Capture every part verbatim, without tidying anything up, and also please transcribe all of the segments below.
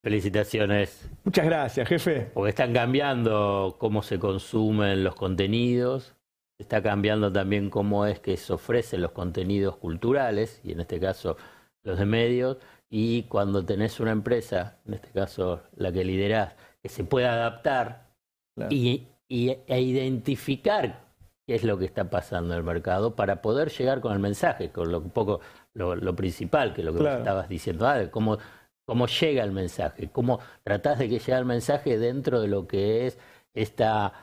Felicitaciones. Muchas gracias, jefe. Porque están cambiando cómo se consumen los contenidos, está cambiando también cómo es que se ofrecen los contenidos culturales, y en este caso los de medios, y cuando tenés una empresa, en este caso la que liderás, que se pueda adaptar Claro. y, y, e identificar qué es lo que está pasando en el mercado para poder llegar con el mensaje, con lo un poco lo, lo principal, que es lo que Claro. vos estabas diciendo, ah, cómo, cómo llega el mensaje, cómo tratás de que llegue el mensaje dentro de lo que es esta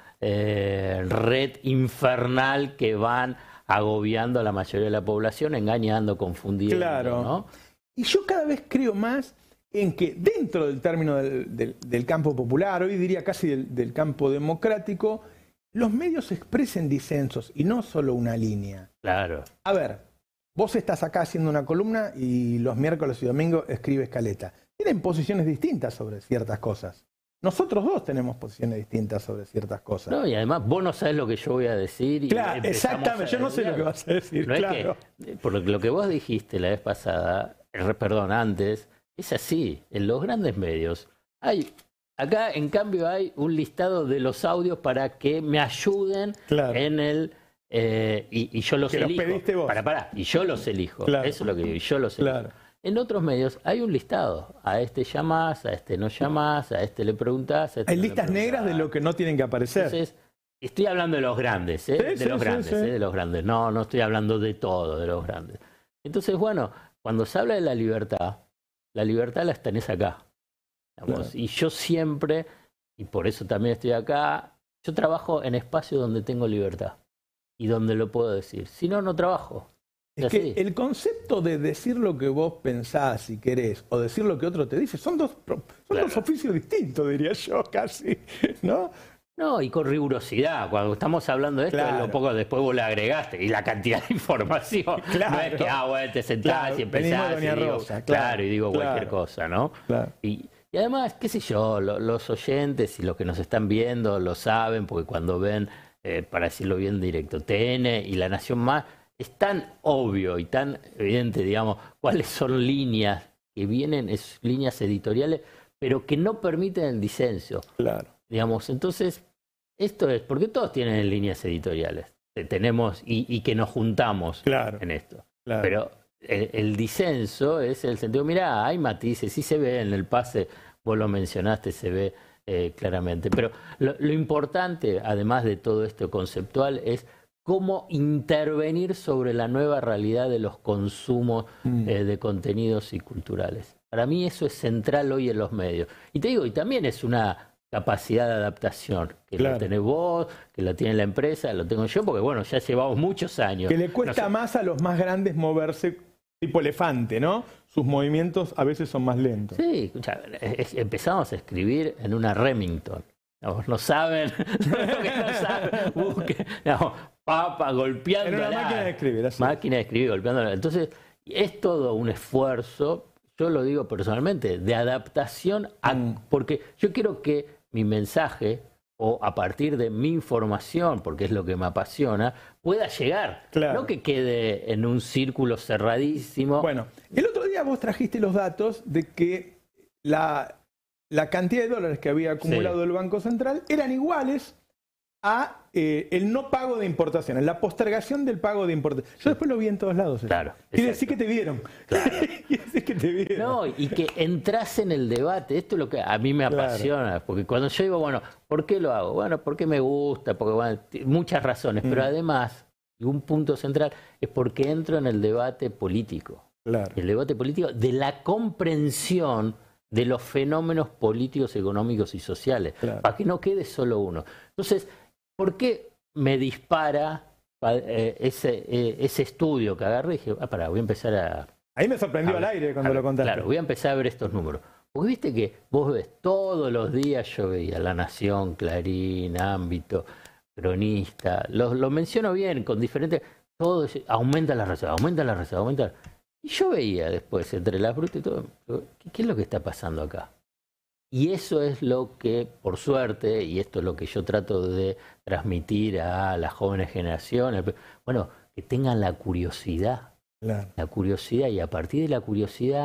eh, red infernal que van agobiando a la mayoría de la población, engañando, confundiendo, Claro. ¿no? Y yo cada vez creo más en que dentro del término del, del, del campo popular, hoy diría casi del, del campo democrático, los medios expresen disensos y no solo una línea. Claro. A ver, vos estás acá haciendo una columna y los miércoles y domingos escribes Caleta. Tienen posiciones distintas sobre ciertas cosas. Nosotros dos tenemos posiciones distintas sobre ciertas cosas. No, y además vos no sabés lo que yo voy a decir. Y claro, exactamente, yo no sé lo que vas a decir, no claro. Es que, por lo que vos dijiste la vez pasada, perdón, antes, es así, en los grandes medios hay, acá en cambio hay un listado de los audios para que me ayuden claro. en el, eh, y, y yo los que elijo. Los pediste vos. Para, para, y yo los elijo, claro. eso es lo que digo, y yo los elijo. Claro. En otros medios hay un listado, a este llamás, a este no llamás, a este le preguntás. A este hay no listas negras de lo que no tienen que aparecer. Entonces, estoy hablando de los grandes, ¿eh? Sí, de sí, los sí, grandes, sí. ¿eh? de los grandes. No, no estoy hablando de todo, de los grandes. Entonces, bueno, cuando se habla de la libertad, la libertad la tenés acá. Claro. Y yo siempre, y por eso también estoy acá, yo trabajo en espacios donde tengo libertad y donde lo puedo decir. Si no, no trabajo. Es, es que el concepto de decir lo que vos pensás y querés o decir lo que otro te dice son dos, son claro. dos oficios distintos, diría yo, casi, ¿no? No, y con rigurosidad. Cuando estamos hablando de esto, claro. lo poco después vos le agregaste. Y la cantidad de información. Claro. No es que, ah, bueno, te sentás claro. y empezás y digo, Rosa, claro. claro, y digo claro. cualquier cosa, ¿no? Claro. Y, y además, qué sé yo, lo, los oyentes y los que nos están viendo lo saben, porque cuando ven, eh, para decirlo bien directo, T N y La Nación Más, es tan obvio y tan evidente, digamos, cuáles son líneas que vienen, es, líneas editoriales, pero que no permiten el disenso. Claro. Digamos, entonces, esto es, porque todos tienen líneas editoriales, tenemos y, y que nos juntamos claro. en esto. Claro. Pero el, el disenso es el sentido, mirá, hay matices, sí se ve en el pase, vos lo mencionaste, se ve eh, claramente. Pero lo, lo importante, además de todo esto conceptual, es cómo intervenir sobre la nueva realidad de los consumos mm. eh, de contenidos y culturales. Para mí eso es central hoy en los medios. Y te digo, y también es una capacidad de adaptación, que claro. la tenés vos, que la tiene la empresa, lo tengo yo, porque bueno, ya llevamos muchos años. Que le cuesta no sé. más a los más grandes moverse tipo elefante, ¿no? Sus movimientos a veces son más lentos. Sí, escucha, empezamos a escribir en una Remington. No, no saben, lo que no saben, busquen, no, papa, golpeando. Era una máquina de escribir, así. Máquina de escribir, golpeándola. Entonces, es todo un esfuerzo, yo lo digo personalmente, de adaptación, a, mm. porque yo quiero que mi mensaje, o a partir de mi información, porque es lo que me apasiona, pueda llegar. Claro. No que quede en un círculo cerradísimo. Bueno, el otro día vos trajiste los datos de que la... la cantidad de dólares que había acumulado sí. el Banco Central eran iguales a eh, el no pago de importaciones, la postergación del pago de importaciones. Yo sí. después lo vi en todos lados. Claro. Quiere decir que te vieron. Claro. Quiere decir que te vieron. No, y que entras en el debate. Esto es lo que a mí me apasiona. Claro. Porque cuando yo digo, bueno, ¿por qué lo hago? Bueno, porque me gusta, porque bueno, muchas razones. Mm. Pero además, y un punto central, es porque entro en el debate político. Claro. El debate político de la comprensión de los fenómenos políticos, económicos y sociales, claro. para que no quede solo uno. Entonces, ¿por qué me dispara eh, ese, eh, ese estudio que agarré? Y dije, ah, pará, voy a empezar a... Ahí me sorprendió al aire cuando a, lo contaste. Claro, voy a empezar a ver estos números. Porque viste que vos ves todos los días, yo veía La Nación, Clarín, Ámbito, Cronista, lo, lo menciono bien, con diferentes... Todo aumenta la reserva, aumenta la reserva, aumenta la... Y yo veía después, entre las brutas y todo, ¿qué, ¿qué es lo que está pasando acá? Y eso es lo que, por suerte, y esto es lo que yo trato de transmitir a las jóvenes generaciones, bueno, que tengan la curiosidad, claro. la curiosidad, y a partir de la curiosidad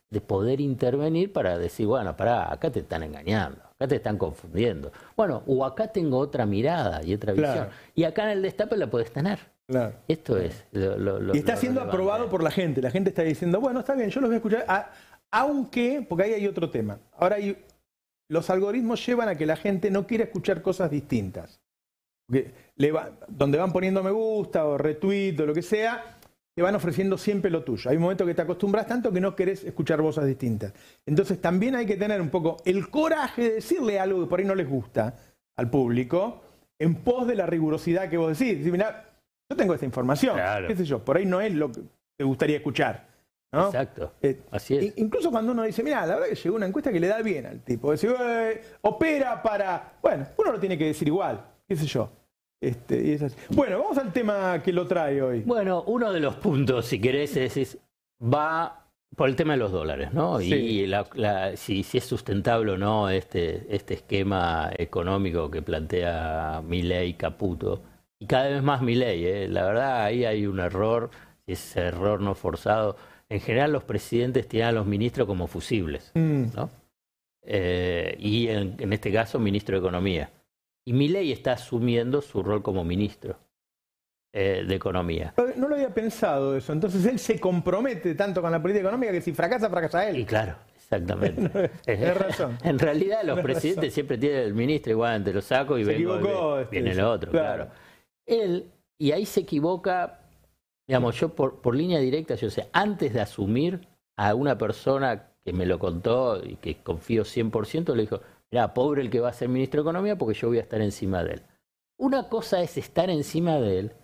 de poder intervenir para decir, bueno, pará, acá te están engañando, acá te están confundiendo. Bueno, o acá tengo otra mirada y otra visión. Claro. Y acá en el destape la podés tener. Claro. Esto es lo, lo, lo, y está lo siendo relevante. aprobado por la gente. La gente está diciendo, bueno, está bien, yo los voy a escuchar. A, aunque, porque ahí hay otro tema. Ahora hay, los algoritmos llevan a que la gente no quiera escuchar cosas distintas. Porque le va, donde van poniendo me gusta o retweet o lo que sea, te van ofreciendo siempre lo tuyo. Hay un momento que te acostumbras tanto que no querés escuchar voces distintas. Entonces también hay que tener un poco el coraje de decirle algo que por ahí no les gusta al público, en pos de la rigurosidad que vos decís. Decir, mirá, yo tengo esta información, claro. qué sé yo, por ahí no es lo que te gustaría escuchar, ¿no? Exacto, eh, así es. Incluso cuando uno dice, mira, la verdad que llegó una encuesta que le da bien al tipo, decir, eh, opera para... Bueno, uno lo tiene que decir igual, qué sé yo. Este, y es así. Bueno, vamos al tema que lo trae hoy. Bueno, uno de los puntos, si querés, es, es va por el tema de los dólares, ¿no? Sí. Y la, la, si, si es sustentable o no este, este esquema económico que plantea Milei Caputo. Y cada vez más Milei, ¿eh? La verdad, ahí hay un error, ese error no forzado. En general, los presidentes tienen a los ministros como fusibles, Mm. ¿no? Eh, y en, en este caso, ministro de Economía. Y Milei está asumiendo su rol como ministro eh, de Economía. No lo había pensado eso. Entonces él se compromete tanto con la política económica que si fracasa, fracasa él. Y claro, exactamente. Tienes razón. En realidad los Tienes presidentes razón. siempre tienen el ministro, igual te lo saco y Se vengo, equivocó, ve- este, viene sí. el otro, Claro. claro. Él, y ahí se equivoca, digamos, yo por, por línea directa, yo sé, antes de asumir a una persona que me lo contó y que confío cien por ciento, le dijo, mirá, pobre el que va a ser ministro de Economía porque yo voy a estar encima de él. Una cosa es estar encima de él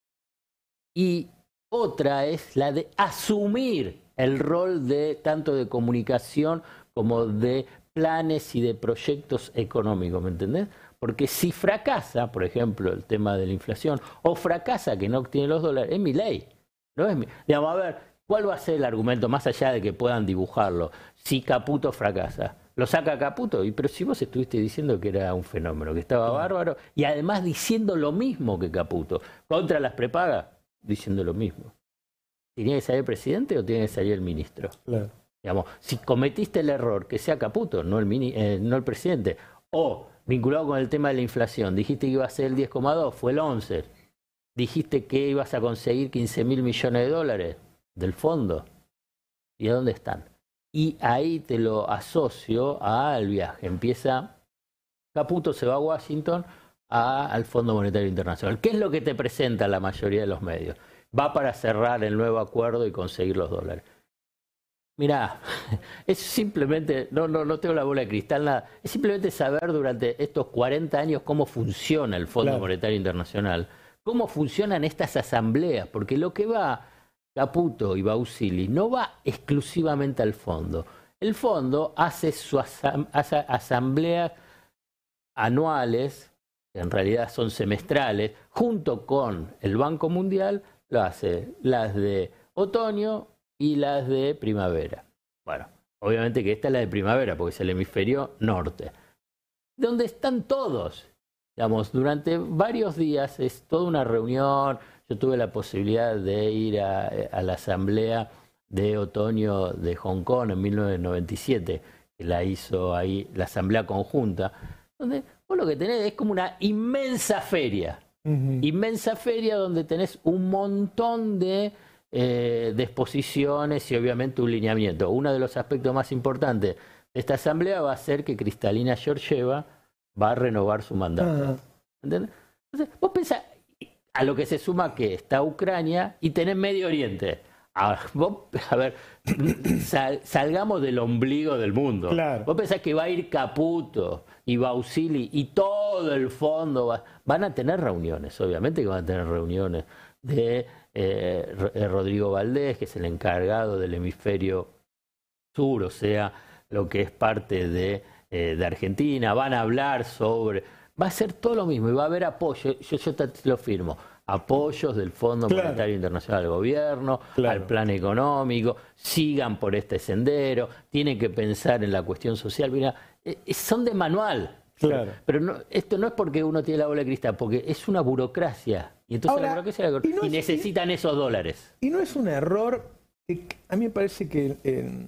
y otra es la de asumir el rol de tanto de comunicación como de planes y de proyectos económicos, ¿me entendés? Porque si fracasa, por ejemplo, el tema de la inflación, o fracasa que no obtiene los dólares, es mi ley, no es mi... Digamos, a ver, ¿cuál va a ser el argumento más allá de que puedan dibujarlo? Si Caputo fracasa. Lo saca Caputo, y pero si vos estuviste diciendo que era un fenómeno, que estaba bárbaro, y además diciendo lo mismo que Caputo, contra las prepagas, diciendo lo mismo. ¿Tiene que salir el presidente o tiene que salir el ministro? Claro. Digamos, si cometiste el error, que sea Caputo, no el, mini, eh, no el presidente. O, vinculado con el tema de la inflación, dijiste que iba a ser el diez coma dos, fue el once. Dijiste que ibas a conseguir quince mil millones de dólares del fondo. ¿Y a dónde están? Y ahí te lo asocio al viaje. Empieza, Caputo se va a Washington a, al Fondo Monetario Internacional. ¿Qué es lo que te presenta la mayoría de los medios? Va para cerrar el nuevo acuerdo y conseguir los dólares. Mirá, es simplemente, no, no, no tengo la bola de cristal, nada. Es simplemente saber durante estos cuarenta años cómo funciona el Fondo Claro. Monetario Internacional, cómo funcionan estas asambleas, porque lo que va Caputo y Bausili no va exclusivamente al fondo. El fondo hace sus asam hace asambleas anuales, que en realidad son semestrales, junto con el Banco Mundial, lo hace las de otoño y las de primavera. Bueno, obviamente que esta es la de primavera, porque es el hemisferio norte. Donde están todos. Digamos, durante varios días es toda una reunión. Yo tuve la posibilidad de ir a, a la asamblea de otoño de Hong Kong en mil novecientos noventa y siete, que la hizo ahí, la asamblea conjunta, donde vos lo que tenés es como una inmensa feria. Uh-huh. Inmensa feria donde tenés un montón de, eh, de exposiciones y obviamente un lineamiento. Uno de los aspectos más importantes de esta asamblea va a ser que Kristalina Georgieva va a renovar su mandato. Uh-huh. ¿Entendés? Entonces, vos pensás, a lo que se suma que está Ucrania y tenés Medio Oriente. A, vos, a ver, sal, salgamos del ombligo del mundo. Claro. Vos pensás que va a ir Caputo y Bausili y todo el fondo. Va, van a tener reuniones, obviamente que van a tener reuniones de eh, Rodrigo Valdés, que es el encargado del hemisferio sur, o sea, lo que es parte de, eh, de Argentina. Van a hablar sobre... Va a ser todo lo mismo y va a haber apoyo. Yo, yo te lo firmo. Apoyos del Fondo Claro. Monetario Internacional al gobierno, Claro. al plan económico, sigan por este sendero, tienen que pensar en la cuestión social. Mira, eh, son de manual. Claro. Pero no, esto no es porque uno tiene la bola de cristal, porque es una burocracia. Y entonces Ahora, la burocracia la- y no y es- necesitan esos dólares. Y no es un error, que a mí me parece que en,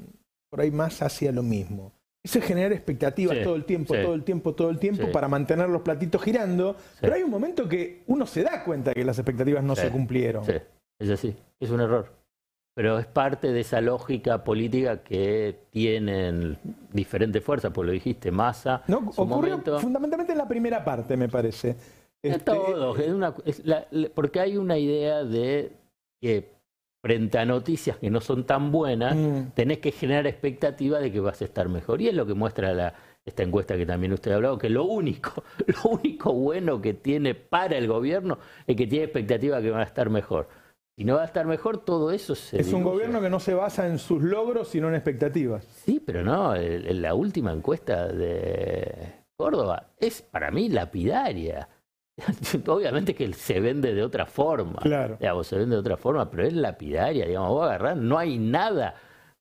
por ahí más hacia lo mismo. Eso es generar expectativas sí, todo el tiempo, sí. todo el tiempo, todo el tiempo, sí. para mantener los platitos girando. Sí. Pero hay un momento que uno se da cuenta que las expectativas no sí. se cumplieron. Sí, es así, es un error. Pero es parte de esa lógica política que tienen diferentes fuerzas, pues lo dijiste, Massa. No, ocurrió momento. fundamentalmente en la primera parte, me parece. Este, todo, es una, es la, porque hay una idea de que frente a noticias que no son tan buenas, mm. tenés que generar expectativa de que vas a estar mejor. Y es lo que muestra la, esta encuesta que también usted ha hablado, que lo único, lo único bueno que tiene para el gobierno es que tiene expectativa de que van a estar mejor. Si no va a estar mejor, todo eso se Es diluye. Un gobierno que no se basa en sus logros, sino en expectativas. Sí, pero no, el, el, la última encuesta de Córdoba es para mí lapidaria. Obviamente que se vende de otra forma, claro. digamos, se vende de otra forma, pero es lapidaria, digamos, vos agarrás, no hay nada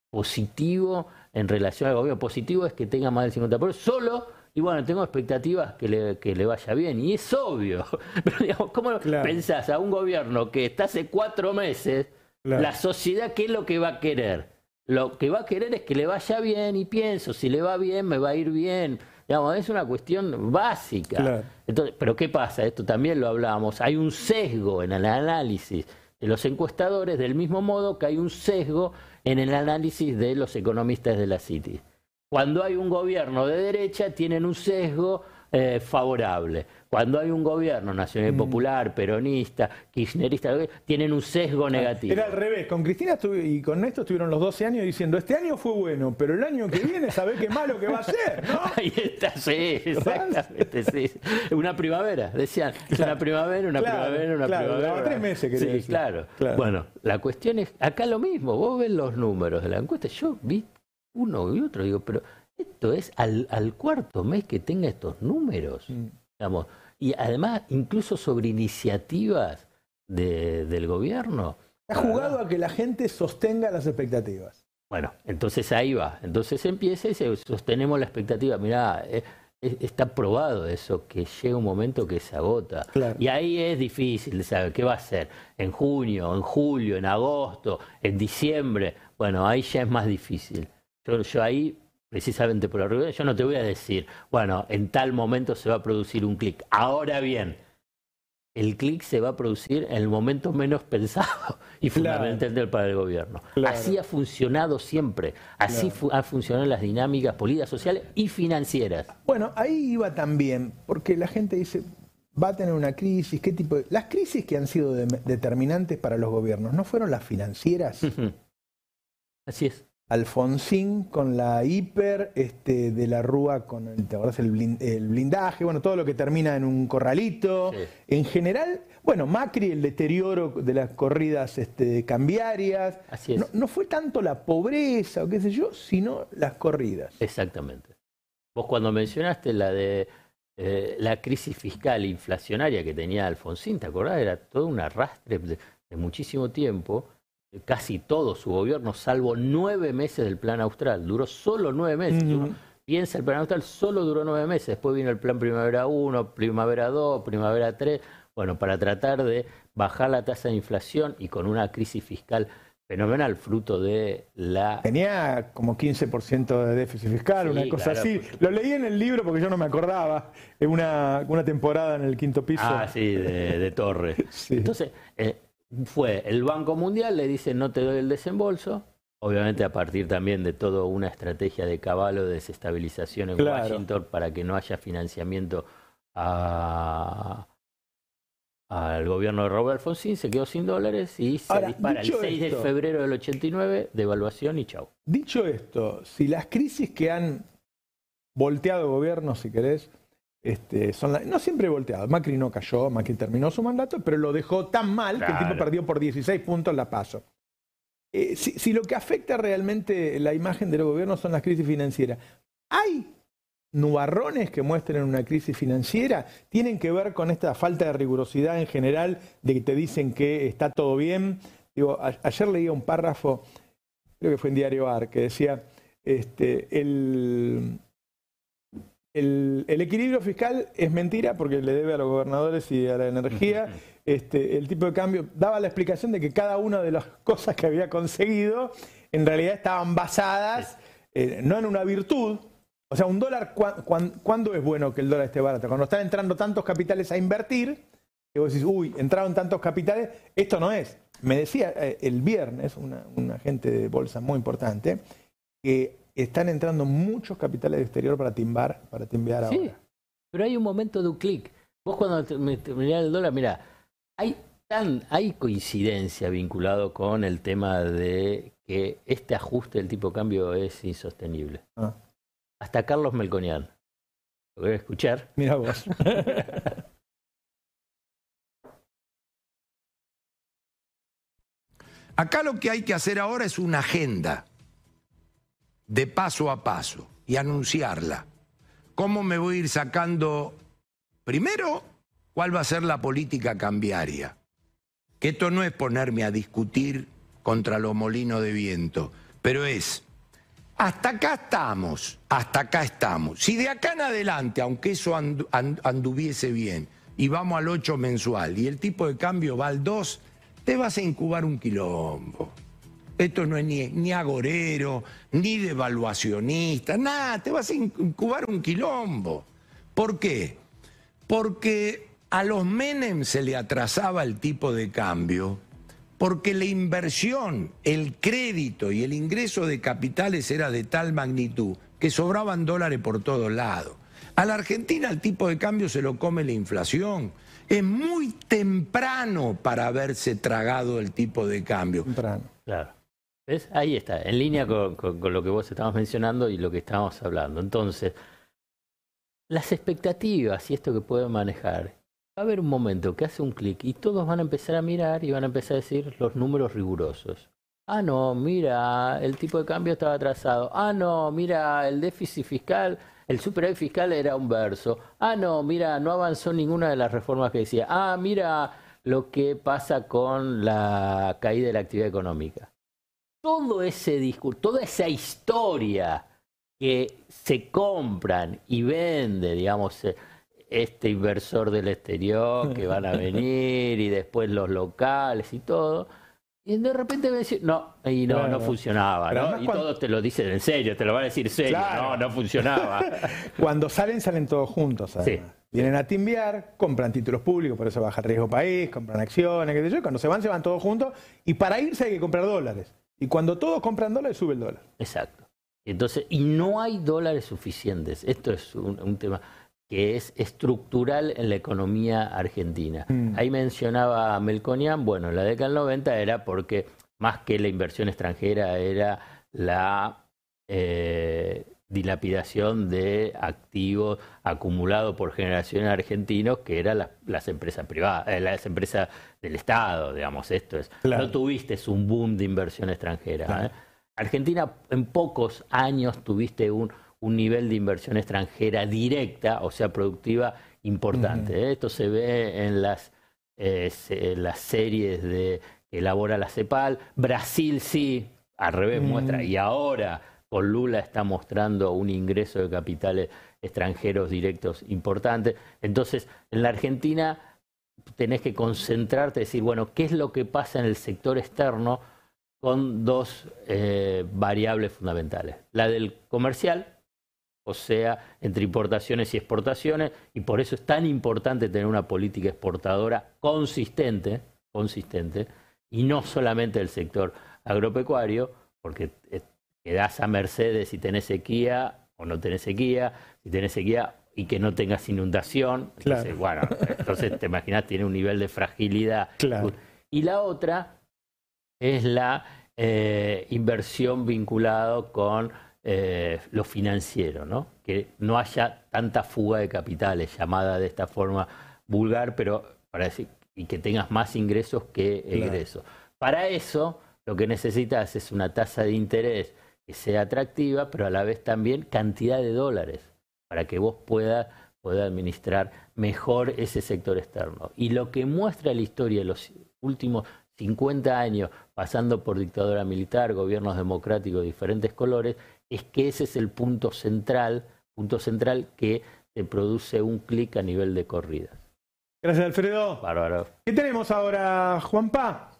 positivo en relación al gobierno. Positivo es que tenga más del cincuenta por ciento, solo, y bueno, tengo expectativas que le, que le vaya bien, y es obvio, pero digamos, ¿cómo claro. pensás a un gobierno que está hace cuatro meses, claro. la sociedad qué es lo que va a querer? Lo que va a querer es que le vaya bien, y pienso, si le va bien, me va a ir bien. Digamos, es una cuestión básica. Claro. Entonces, pero ¿qué pasa? Esto también lo hablábamos. Hay un sesgo en el análisis de los encuestadores, del mismo modo que hay un sesgo en el análisis de los economistas de la Citi. Cuando hay un gobierno de derecha, tienen un sesgo eh, favorable. Cuando hay un gobierno nacional popular, peronista, kirchnerista, tienen un sesgo negativo. Era al revés. Con Cristina y con Néstor estuvieron los doce años diciendo, este año fue bueno, pero el año que viene sabe qué malo que va a ser, ¿no? Ahí está, sí, exactamente, sí. Una primavera, decían, claro. una primavera, una claro, primavera, una claro, primavera. Claro, tres meses, sí, decir. Claro. claro. Bueno, la cuestión es, acá lo mismo, vos ves los números de la encuesta, yo vi uno y otro, digo, pero esto es al, al cuarto mes que tenga estos números, mm. digamos, y además incluso sobre iniciativas de, del gobierno. Ha jugado a que la gente sostenga las expectativas. Bueno, entonces ahí va, entonces empieza y se, sostenemos la expectativa. Mirá, eh, está probado eso, que llega un momento que se agota. Claro. Y ahí es difícil de saber qué va a ser, en junio, en julio, en agosto, en diciembre. Bueno, ahí ya es más difícil. Yo, yo ahí, precisamente por la reunión, yo no te voy a decir, bueno, en tal momento se va a producir un clic. Ahora bien, el clic se va a producir en el momento menos pensado y fundamentalmente claro. para el gobierno. Claro. Así ha funcionado siempre. Así claro. fu han funcionado las dinámicas políticas, sociales y financieras. Bueno, ahí iba también, porque la gente dice, va a tener una crisis, ¿qué tipo de...? Las crisis que han sido de determinantes para los gobiernos, ¿no fueron las financieras? Así es. Alfonsín con la hiper, este, de la Rúa con el, ¿te acordás? El, blind, el blindaje, bueno, todo lo que termina en un corralito. Sí. En general, bueno, Macri, el deterioro de las corridas este, cambiarias. Así es. No, no fue tanto la pobreza o qué sé yo, sino las corridas. Exactamente. Vos cuando mencionaste la de eh, la crisis fiscal inflacionaria que tenía Alfonsín, ¿te acordás? Era todo un arrastre de, de muchísimo tiempo. Casi todo su gobierno, salvo nueve meses del plan austral. Duró solo nueve meses. Uh-huh. Uno piensa, el plan austral solo duró nueve meses. Después vino el plan Primavera uno, Primavera dos, Primavera tres. Bueno, para tratar de bajar la tasa de inflación y con una crisis fiscal fenomenal, fruto de la... Tenía como quince por ciento de déficit fiscal, sí, una cosa claro, así. Lo leí en el libro porque yo no me acordaba. Es una, una temporada en el quinto piso. Ah, sí, de, de Torre. Sí. Entonces... Eh, fue el Banco Mundial, le dice no te doy el desembolso, obviamente a partir también de toda una estrategia de cabalo de desestabilización en claro. Washington para que no haya financiamiento a, al gobierno de Raúl Alfonsín, se quedó sin dólares y se Ahora, dispara el seis esto, de febrero del ochenta y nueve, devaluación y chau. Dicho esto, si las crisis que han volteado gobiernos, si querés, Este, son la, no siempre volteado. Macri no cayó, Macri terminó su mandato, pero lo dejó tan mal claro. que el tipo perdió por dieciséis puntos la PASO. Eh, si, si lo que afecta realmente la imagen del gobierno son las crisis financieras, ¿hay nubarrones que muestren una crisis financiera? ¿Tienen que ver con esta falta de rigurosidad en general de que te dicen que está todo bien? Digo, a, ayer leía un párrafo, creo que fue en Diario AR, que decía este, el... El, el equilibrio fiscal es mentira porque le debe a los gobernadores y a la energía. Este, el tipo de cambio daba la explicación de que cada una de las cosas que había conseguido en realidad estaban basadas eh, no en una virtud. O sea, un dólar, ¿cu cu ¿cuándo es bueno que el dólar esté barato? Cuando están entrando tantos capitales a invertir, que vos decís, uy, entraron tantos capitales, esto no es. Me decía eh, el viernes una, un agente de bolsa muy importante que están entrando muchos capitales de exterior para timbar, para timbear ahora. Sí, pero hay un momento de un clic. Vos cuando te, me, te mirás el dólar, mira, hay tan, hay coincidencia vinculado con el tema de que este ajuste del tipo de cambio es insostenible. Ah. Hasta Carlos Melconian. ¿Lo querés escuchar? Mira vos. Acá lo que hay que hacer ahora es una agenda de paso a paso y anunciarla. ¿Cómo me voy a ir sacando? Primero, ¿cuál va a ser la política cambiaria? Que esto no es ponerme a discutir contra los molinos de viento, pero es, hasta acá estamos, hasta acá estamos. Si de acá en adelante, aunque eso andu anduviese bien, y vamos al ocho mensual, y el tipo de cambio va al dos, te vas a incubar un quilombo. Esto no es ni, ni agorero, ni devaluacionista, nada, te vas a incubar un quilombo. ¿Por qué? Porque a los Menem se le atrasaba el tipo de cambio, porque la inversión, el crédito y el ingreso de capitales era de tal magnitud que sobraban dólares por todos lados. A la Argentina el tipo de cambio se lo come la inflación. Es muy temprano para haberse tragado el tipo de cambio. Temprano. Claro. ¿Ves? Ahí está, en línea con, con, con lo que vos estabas mencionando y lo que estábamos hablando. Entonces, las expectativas y esto que pueden manejar, va a haber un momento que hace un clic y todos van a empezar a mirar y van a empezar a decir los números rigurosos. Ah, no, mira, el tipo de cambio estaba atrasado. Ah, no, mira, el déficit fiscal, el superávit fiscal era un verso. Ah, no, mira, no avanzó ninguna de las reformas que decía. Ah, mira lo que pasa con la caída de la actividad económica. Todo ese discurso, toda esa historia que se compran y vende, digamos, este inversor del exterior que van a venir y después los locales y todo, y de repente me decís, no, y no, Claro. no funcionaba, ¿no? Y cuando... todos te lo dicen en serio, te lo van a decir serio, Claro. no, no funcionaba. Cuando salen, salen todos juntos. Además. Sí. Vienen a timbiar, compran títulos públicos, por eso baja el riesgo país, compran acciones, qué sé yo. Cuando se van, se van todos juntos. Y para irse hay que comprar dólares. Y cuando todos compran dólares, sube el dólar. Exacto. Entonces, y no hay dólares suficientes. Esto es un, un tema que es estructural en la economía argentina. Mm. Ahí mencionaba a Melconian, bueno, en la década del noventa era porque más que la inversión extranjera era la eh, dilapidación de activos acumulados por generaciones argentinos, que eran las, las empresas privadas, eh, las empresas del Estado, digamos, esto es. Claro. No tuviste un boom de inversión extranjera. Claro. ¿eh? Argentina en pocos años tuviste un, un nivel de inversión extranjera directa, o sea, productiva, importante. Uh-huh. ¿eh? Esto se ve en las, eh, se, en las series de, que elabora la CEPAL. Brasil sí, al revés uh-huh. muestra, y ahora con Lula está mostrando un ingreso de capitales extranjeros directos importante. Entonces, en la Argentina tenés que concentrarte, decir, bueno, ¿qué es lo que pasa en el sector externo con dos eh, variables fundamentales? La del comercial, o sea, entre importaciones y exportaciones, y por eso es tan importante tener una política exportadora consistente, consistente, y no solamente del sector agropecuario, porque eh, quedás a merced de si tenés sequía o no tenés sequía, si tenés sequía y que no tengas inundación. Claro. Entonces, bueno, entonces te imaginas, tiene un nivel de fragilidad. Claro. Y la otra es la eh, inversión vinculada con eh, lo financiero, ¿no? Que no haya tanta fuga de capitales, llamada de esta forma vulgar, pero para decir, y que tengas más ingresos que egresos. Claro. Para eso, lo que necesitas es una tasa de interés que sea atractiva, pero a la vez también cantidad de dólares, para que vos puedas poder administrar mejor ese sector externo. Y lo que muestra la historia de los últimos cincuenta años, pasando por dictadura militar, gobiernos democráticos de diferentes colores, es que ese es el punto central, punto central que te produce un clic a nivel de corridas. Gracias, Alfredo. Bárbaro. ¿Qué tenemos ahora, Juanpa?